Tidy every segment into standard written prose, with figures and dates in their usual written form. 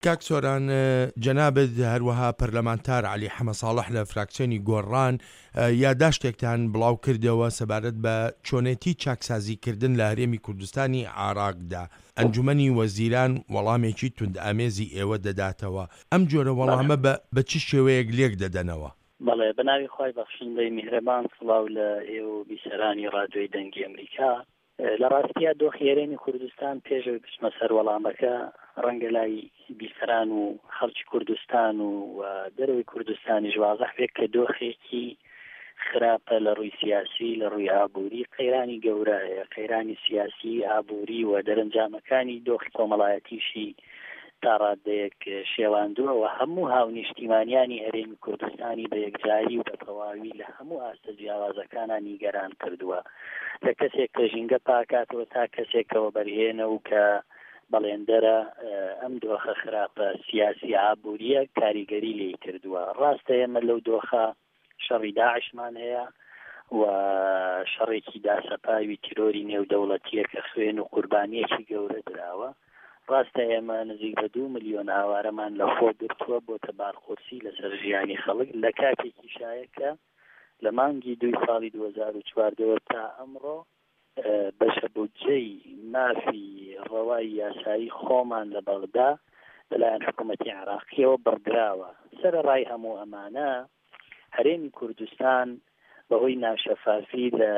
کاک سۆران، جەنابەت هەروەها پەرلەمانتار عەلی حەمە ساڵح لە فراکسیۆنی گۆڕان یادداشتێکتان بڵاو کردەوە سەبارەت بە چۆنێتی چاکسازیکردن لە هەرێمی کوردستانی عێراقدا. ئەنجومەنی وەزیران وەڵامێکی توندئامێزی ئێوە دەداتەوە. ئەم جۆرە وەڵامە بە چ شێوەیەک لێک دەدەنەوە؟ بەڵێ، بەناوی خۆی بەخشندەی میهرەبان، سڵاو لە ئێوە بیسەرانی ڕادیۆی دەنگی ئەمریکا. لە ڕاستیە دۆخی هەرێمی کوردستان پێشەوەی بچمە سەر وەڵامەکە ڕەنگە لای بیسەران و خەڵکی کوردستان و دەرەوەی کوردستانی ژوازەح بێت کە دۆخێکی خراپە لە ڕووی سیاسی، لە ڕووی ئابووری، قەیرانی گەورەیە، قەیرانی سیاسی، ئابووری و دەرەنجامەکانی دۆخی کۆمەڵایەتیشی تا ڕادەیەک شێواندووە و هەموو هاونیشتیمانیانی هەرێمی کوردستانی بە یەکجاری و بە تەواوی لە هەموو ئاستە جیاوازەکانان نیگەران کردووە، لە کەسێک کە ژینگە پاکاتەوە تا کەسێکەوە بەرهێنە و کە بەڵێندەرە ئەم دۆخە خراپە سیاسی ئابووریە کاریگەری لێی کردووە. ڕاستە ئێمە لەو دۆخە شەڕی داعشمان هەیە و شەڕێکی داسەپاوی تیرۆری نێودەوڵەتیە کە خوێن و قوربانیەکی گەورە دراوە. ڕاستە ئێمە نزیک بە 2 ملیۆن هاوارەمان لە خۆ گرتووە بۆ تەبارخۆرسی لەسەر ژیانی خەڵک لە کاتێکی شایەکە لە مانگی 2 ساڵی 2014 تا ئەمڕۆ بەشە بودجەی مافی ڕەوای یاسایی خۆمان لە بەغدا لەلایەن حکوومەتی عێراقیەوە بەردراوە. سەرەڕای هەموو ئەمانە هەرێمی کوردستان بەهۆی ناشەفافی لە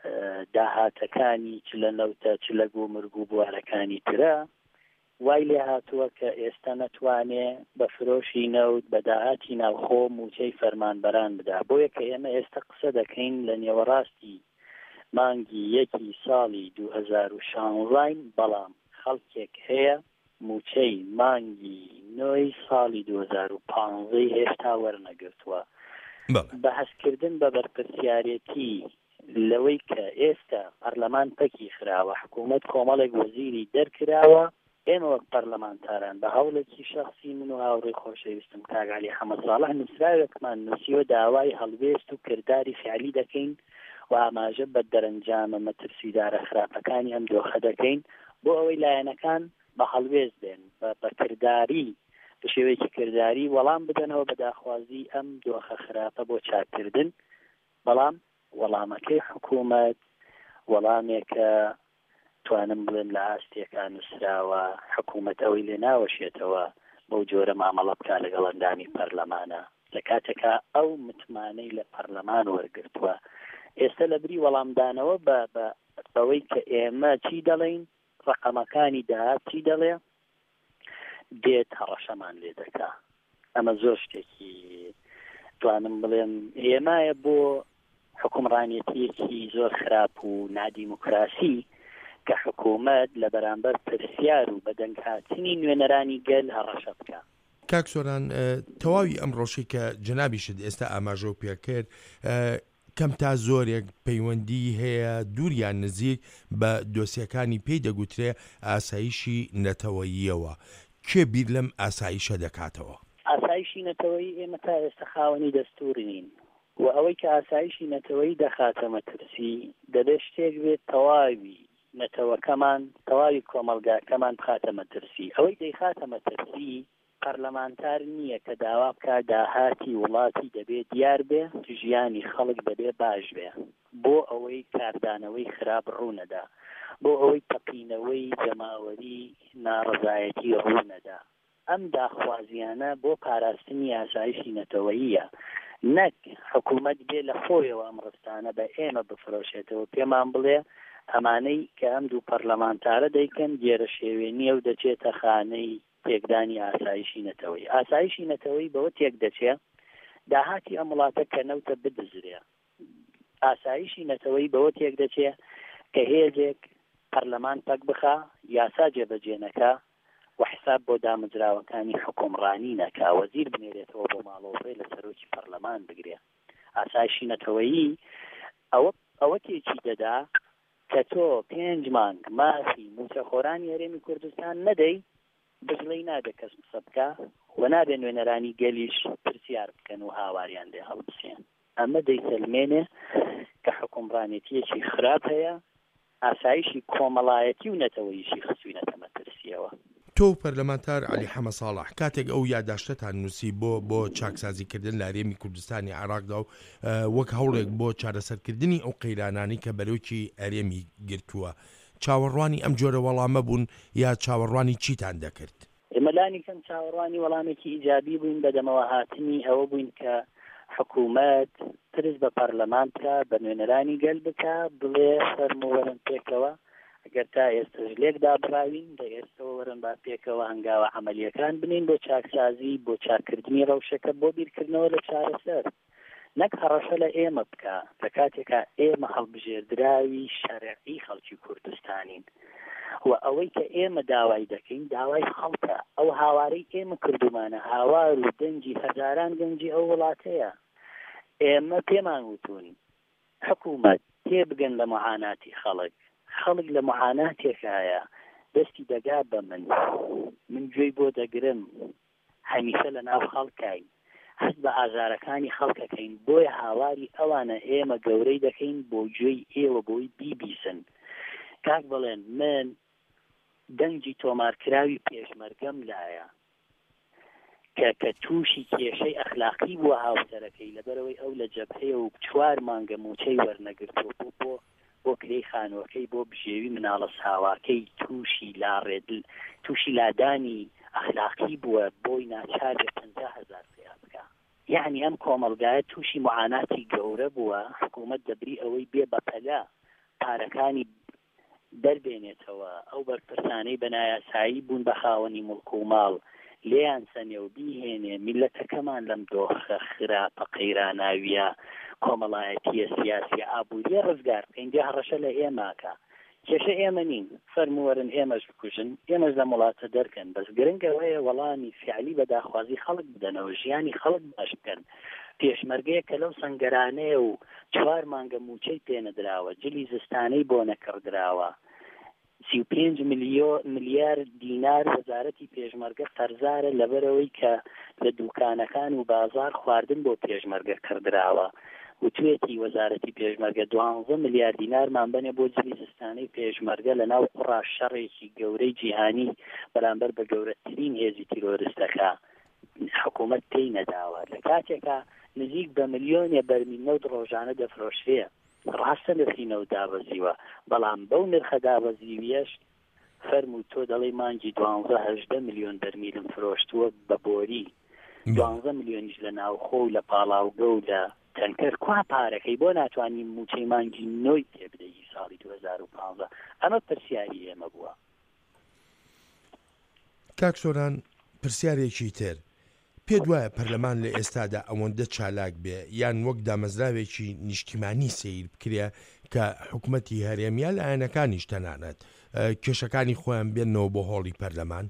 داهاتەکانی چ لە نەوتە چ لە گومرگ و بوارەکانی ترە وای لێ هاتووە کە ئێستا نەتوانێ بە فرۆشی نەوت بە داهاتی ناوخۆ موچەی فەرمانبەران بدا. بۆیە کە ئێمە ئێستا قسە دەکەین لە نێوەڕاستی مانگی 1 ساڵی 2016 بەڵام خەڵکێک هەیە موچەی مانگی 9 ساڵی 2015 هێشتا وەرنەگرتووە. بەحثکردن بە بەرپرسیارەتی لەوەی کە ئێستا پەرلەمان پەکی خراوە، حکوومەت کۆمەڵێک وەزیری دەرکراوە، ئێمە وەک پەرلەمانتاران بە هەوڵێکی شەخسی من و هاوڕێی خۆشەویستم کاک عەلی حەمە ساڵح نووسراوێکمان نووسیوە داوای هەڵوێست و کردداری فعلی دەکەین و ئاماژە بە دەرەنجامە مەترسیدارە خراپەکانی ئەم دۆخە دەکەین بۆ ئەوەی لایەنەکان بە هەڵوێست بێن بە کردداری، بە شێوەیەکی کردداری وەڵام بدەنەوە بە داخوازی ئەم دۆخە خراپە بۆ چاککردن. بەڵام وەڵامەکەی حکوومەت وەڵامێکە توانم بڵێن لە ئاستێکان نووسراوە، حکوومەت ئەوەی لێ ناوەشێتەوە بەو جۆرە مامەڵە بکا لەگەڵ ئەندامی پەرلەمانە لە کاتێکا ئەو متمانەی لە پەرلەمان وەرگرتووە. ئێستا لە بری وەڵامدانەوە بەوەی کە ئێمە چی دەڵێین، ڕقەمەکانی داهات چی دەڵێ، دێت هەڕەشەمان لێ دەکا. ئەمە زۆر شتێکی توانم بڵێم هێمایە بۆ حکومڕانێتیەکی زۆر خراپ و نادیموکراسی کە حکوومەت لە بەرامبەر پرسیار و بەدەنگهاتنی نوێنەرانی گەل هەڕەشە بکە. کاک سۆران، تەواوی ئەم ڕۆژەی کە جەنابیشت ئێستا ئاماژە و پێکرد کەم تا زۆرێک پەیوەندی هەیە دووریان نزیک بە دۆسیەکانی پێی دەگوترێ ئاسایشی نەتەوەییەوە. کێ بیر لەم ئاسایشە دەکاتەوە؟ ئاسایشی نەتەوەیی ئێمە تا ئێستا خاوەنی دەستوری نین و ئەوەی کە ئاسایشی نەتەوەیی دەخاتە مەترسی دەبێت شتێک بێت تەواوی نەتەوەکەمان، تەواوی کۆمەلگاکەمان بخاتە مەترسی. ئەوەی دەیخاتە مەترسی پەرلەمانتار نییە کە داوا بکە داهاتی وڵاتی دەبێت دیار بێ، ژیانی خەڵک دەبێت باش بێ، بۆ ئەوەی کاردانەوەی خراپ ڕوونەدا، بۆ ئەوەی تەقینەوەی جەماوەری ناڕەزایەتی ڕوونەدا. ئەم داخوازیانە بۆ پاراستنی ئاسایشی نەتەوەییە، نەک حکوومەت بێ لە خۆیەوە ئەم ڕستانە بە ئێمە بفرۆشێتەوە پێمان بڵێ ئەمانەی کە ئەم دوو پەرلەمانتارە دەیکەن گێرە شێوێنیە و دەچێتە خانەی تێکدانی ئاسایشی نەتەوەیی. ئاسایشی نەتەوەیی بەوە تێک دەچێت داهاتی ئەم وڵاتە کە نەوتە بدزرێ. ئاسایشی نەتەوەیی بەوە تێک دەچێت کە هێزێک پەرلەمان پەک بخا، یاسا جێبەجێ نەکا و حساب بۆ دامەزراوەکانی حکومڕانی نەکا، وەزیر بنێرێتەوە بۆ ماڵەوەی لە سەرۆکی پەرلەمان بگرێ. ئاسایشی نەتەوەیی ئەوە تێکی دەدا کە تۆ 5 مانگ مافی موچەخۆرانی هەرێمی کوردستان نەدەی، بژڵەی نادە کەس قسە بکە و نابێ نوێنەرانی گەلیش پرسیار بکەن و هاواریان لێ هەڵبسێن. ئەمە دەیسەلمێنێ کە حکومڕانێتیەکی خراپ هەیە، ئاسایشی کۆمەڵایەتی و نەتەوەییشی خستوینەتە مەترسیەوە. تۆ پەرلەمانتار عەلی حەمە ساڵح کاتێک ئەو یادداشتتان نووسی بۆ چاکسازیکردن لە هەرێمی کوردستانی عێراقدا و وەک هەوڵێک بۆ چارەسەرکردنی ئەو قەیرانانی کە بەرەوکی هەرێمی گرتووە، چاوەڕوانی ئەم جۆرە وەڵامە بوون یا چاوەڕوانی چیتان دەکرد؟ ئێمەلانی کەم چاوەڕوانی وەڵامێکی ئیجابی بووین بە دەمەوە هاتنی ئەوە بووین کە حکوومەت ترس بە پەرلەمان بکە، بە نوێنەرانی گەل بکە، بڵێ فەرمووەرن پێکەوە ئەگەر تا ئێستا لێک دابڕاوین لە ئێستەوە وەرن با پێکەوە هەنگاوە عەمەلیەکان بنین بۆ چاکسازی، بۆ چاکردنی ڕەوشەکە، بۆ بیرکردنەوە لە چارەسەر، نەک هەڕەشە لە ئێمە بکە لە کاتێکا ئێمە هەڵبژێردراوی شەرعی خەڵکی کوردستانین و ئەوەی کە ئێمە داوای دەکەین داوای خەڵکە، ئەو هاوارەی ئێمە کردومانە، هاوار و دەنجی هەزاران گەنجی ئەو وڵاتەیە. ئێمە پێمان وتون حکوومەت تێبگەن لە معاناتی خەڵک لە معاناتێکایە دەستی دەگا بە من گوێی بۆ دەگرم، هەمیشە لە ناو خەڵکاین، هەست بە ئازارەکانی خەڵکەکەین، بۆی هاواری ئەوانە ئێمە گەورەی دەکەین بۆ گوێی ئێوە بۆی بیبیسن. کاک بڵێن من دەنجی تۆمارکراوی پێشمەرگەم لایە کە تووشی کێشەی ئەخلاقی بووە هاوسەرەکەی لەبەرەوەی ئەو لە جەبهەیە و 4 مانگە موچەی وەرنەگرتووە بۆ کرێی خانووەکەی بۆ بژێوی مناڵە ساواکەی تووشی لادانی ئەخلاقی بووە بۆی ناچار بێ 50,000 پێیا بکە. یعنی ئەم کۆمەڵگایە تووشی معاناتی گەورە بووە، حکوومەت دەبری ئەوەی بێ بەپەلا پارەکانی دەربێنێتەوە، ئەو بەرپرسانەی بەنایاسایی بوون بە خاوەنی مڵک و ماڵ لێیان سەنێ و بیهێنێ، میلەتەکەمان لەم دۆخە خراپە قەیراناویە کۆمەڵایەتیە سیاسیە ئابووریە ڕزگار بکەین. دێ هەڕەشە لە ئێماکە، کێشە ئێمە نین، فەرمووەرن ئێمەش بکوژن، ئێمەش لە وڵاتە دەرکەن، بەس گرنگەوەیە وەڵامی فیعلی بە داخوازی خەڵک بدەنەوە، ژیانی خەڵک باش بکەن. پێشمەرگەیە کە لەو سەنگەرانەیە و 4 مانگە موچەی پێنەدراوە، جلی زستانەی بۆ نەکردراوە، 35 ملیار دینار وەزارەتی پێشمەرگە قەرزارە لەبەرەوەی کە لە دوکانەکان و بازار خواردن بۆ پێشمەرگە کردراوە، و توێتی وەزارەتی پێشمەرگە 12 ملیار دینارمان بنێ بۆ جلی زستانەی پێشمەرگە لە ناو قوڕا شەڕێکی گەورەی جیهانی بەرامبەر بە گەورەترین هێزی تیرۆریستەکە حکوومەت پێی نەداوە، لە کاتێکا نزیک بە ملیۆنێ بەرمیل نەوت ڕۆژانە دەفرۆشرێ، ڕاستە نرخی نەوت دابەزیوە، بەڵام بەو نرخە دابەزیویەش فەرموو تۆ دەڵێ مانگی 12-18 ملیۆن بەرمیلم فرۆشتووە بە بۆری، 12 ملیۆنیش لە ناوخۆ و لە پاڵاوگە و لە تەنکەر، کوا پارەکەی بۆ ناتوانین موچەی مانگی نۆی پێ بدەی ساڵی 2015. ئەمە پرسیاری ئێمە بووە. کاک سۆران، پرسیارێکی تر، پێت وایە پەرلەمان لە ئێستادا ئەوەندە چالاک بێ یان وەک دامەزراوێکی نیشتیمانی سیر بکرێ کە حکوومەتی هەرێمیە لە ئاینەکانیش تەنانەت کێشەکانی خۆیان بێنەوە بۆ هۆڵی پەرلەمان؟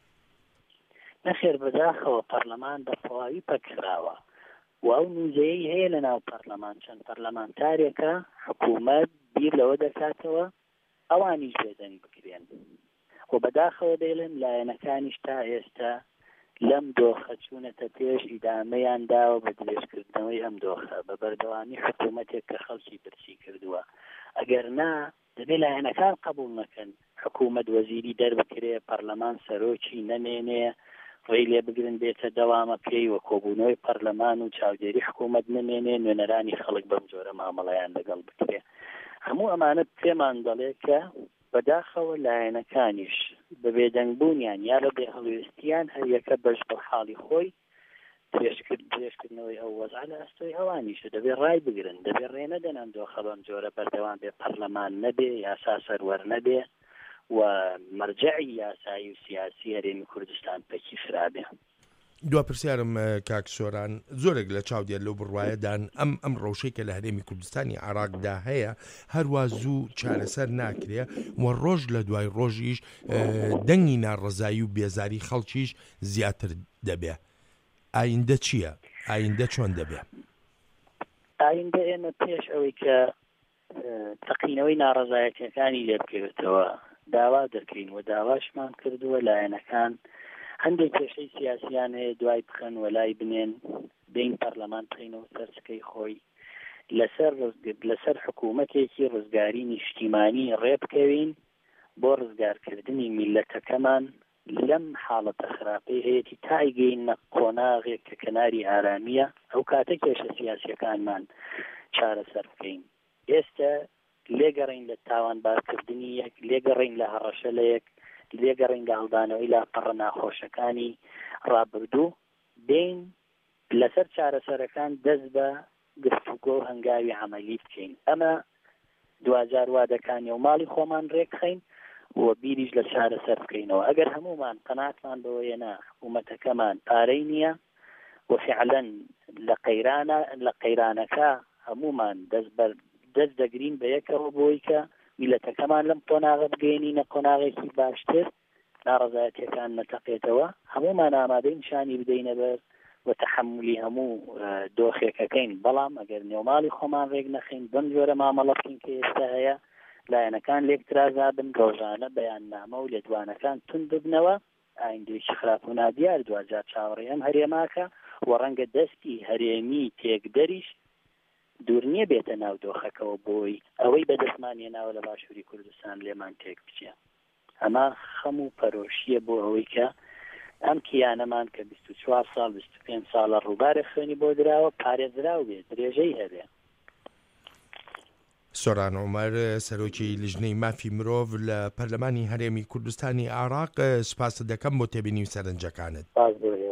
نەخێر بەداخەوە پەرلەمان بەتەواوی پەکراوە و ئەو نووزەیەی هەیە لە ناو پەرلەمان، چەند پەرلەمانتارێکە حکوومەت بیر لەوە دەکاتەوە ئەوانیش بێدەنگ بکرێن و بەداخەوە دەیڵێن لایەنەکانیش تا ئێستا لەم دۆخە چوونەتە پێش ئیدامەیان داوە بە درێژکردنەوەی ئەم دۆخە بە بەردەوامی حکوومەتێک کە خەڵکی برسی کردووە. ئەگەر نا دەبێت لایەنەکان قبول نەکەن، حکوومەت وەزیری دەربکرێ، پەرلەمان سەرۆکی نەمێنێ، ڕێی لێ بگرن بێتە دەوامە پێی وە کۆبوونەوەی پەرلەمان و چاودێری حکوومەت نەمێنێ، نوێنەرانی خەڵک بەم جۆرە مامەڵەیان لەگەڵ بکرێ. هەموو ئەمانە پێمان دەڵێ کە بەداخەوە لایەنەکانیش بە بێدەنگبوونیان یا لە بێهەڵوێستیان هەر یەکە بەش بە حاڵی خۆی درێژکردنەوەی ئەو وەزع لە ئەستۆی ئەوانیشە دەبێت ڕای بگرن، دەبێت ڕێنەدەنەم دۆخە بەم جۆرە بەردەوام بێ، پەرلەمان نەبێ، یاسا سەروەر نەبێ و مەرجەعی یاسایی و سیاسی هەرێمی کوردستان پەکی فرابێ. دوا پرسیارم کاک سۆران، زۆرێک لە چاودێر لەو بڕوایەدان ئەم ڕەوشەی کە لە هەرێمی کوردستانی عێراقدا هەیە هەروە زوو چارەسەر ناکرێ و ڕۆژ لە دوای ڕۆژیش دەنگی ناڕەزایی و بێزاری خەڵکیش زیاتر دەبێ. ئایندە چییە؟ ئایندە چۆن دەبێ؟ ئایندە ئێمە پێش ئەوەی کە تەقینەوەی ناڕەزایەتیەکانی لێ بکەوێتەوە داوا دەکەین و داواشمان کردووە لایەنەکان هەندێک کێشەی سیاسیان هەیە دوای بخەن و لای بنێن بین پەرلەمان بخەینەوە سەرچکەی خۆی لەسەر حکوومەتێکی ڕزگاری نیشتیمانی ڕێبکەوین بۆ ڕزگارکردنی میلەتەکەمان لەم حاڵەتە خراپەی هەیەی تایگەینە قۆناغێک کە کەناری ئارامیە ئەو کاتە کێشە سیاسیەکانمان چارەسەر بکەین. ئێستا لێگەڕین لە تاوانبارکردنی یەک، لێگەڕین لە هەڕەشە لە یەک، لێگەڕین لە هەڵدانەوەی لاپەڕە ناخۆشەکانی ڕابردوو، دێین لەسەر چارەسەرەکان دەست بە گفتوگۆ و هەنگاوی عەمەلی بکەین. ئەمە دوجار وا دەکانێ و ماڵی خۆمان ڕێکخەین و بیریش لە چارەسەر بکەینەوە. ئەگەر هەمومان قەناعتمان بەوەیە نا حکوومەتەکەمان پارەی نییە و فعلەن لە قەیرانەکە هەمومان دەست دەگرین بە یەکەوە بۆی کە میلەتەکەمان لەم قۆناغە بگەینینە قۆناغێکی باشتر، ناڕەزایەتیەکان نەتەقێتەوە، هەمومان ئامادەی نیشانی بدەینە بەر و تحملی هەموو دۆخێکەکەین. بەڵام ئەگەر نێوماڵی خۆمان ڕێک نەخین بەم جۆرە مامەڵە بکەین کە ئێستا هەیە، لایەنەکان لێکترازا بن، ڕۆژانە بەیاننامە و لێدوانەکان تون ببنەوە، ئایندێکی خراپ و نادیار دوجار چاوەڕێ ئەم هەرێماکە و ڕەنگە دەستی هەرێمی تێکدەریش دوور نییە بێتە ناو دۆخەکەەوە بۆی ئەوەی بەدەستمانیە ناوە لە باشووری کوردستان لێمان تێک بچێ. ئەمە خەم و پەرۆشیە بۆ ئەوەی کە ئەم کیانەمان کە 24 ساڵ 25 ساڵە ڕووبارە خوێنی بۆ دراوە پارێزراو بێت، درێژەی هەبێ. سۆران عومەر، سەرۆکی لیژنەی مافی مرۆڤ لە پەرلەمانی هەرێمی کوردستانی عێراق، سوپاس دەکەم بۆ تێبینی و سەرنجەکانت.